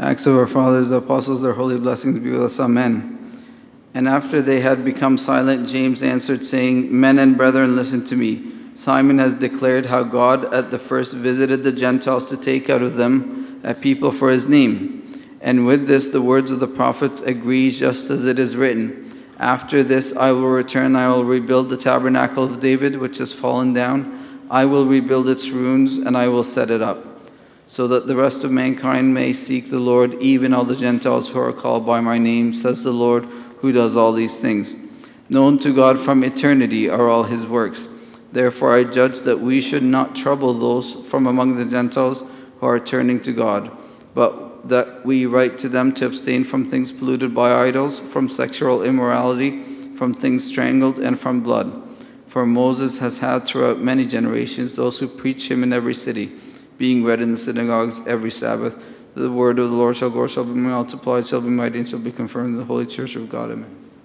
Acts of our fathers, the apostles, their holy blessings be with us. Amen. And after they had become silent, James answered, saying, Men and brethren, listen to me. Simon has declared how God at the first visited the Gentiles to take out of them a people for his name. And with this the words of the prophets agree, just as it is written, After this I will return, I will rebuild the tabernacle of David, which has fallen down. I will rebuild its ruins, and I will set it up, so that the rest of mankind may seek the Lord, even all the Gentiles who are called by my name, says the Lord, who does all these things. Known to God from eternity are all his works. Therefore I judge that we should not trouble those from among the Gentiles who are turning to God, but that we write to them to abstain from things polluted by idols, from sexual immorality, from things strangled, and from blood. For Moses has had throughout many generations those who preach him in every city, being read in the synagogues every Sabbath. The word of the Lord shall grow, shall be multiplied, shall be mighty, and shall be confirmed in the holy church of God. Amen.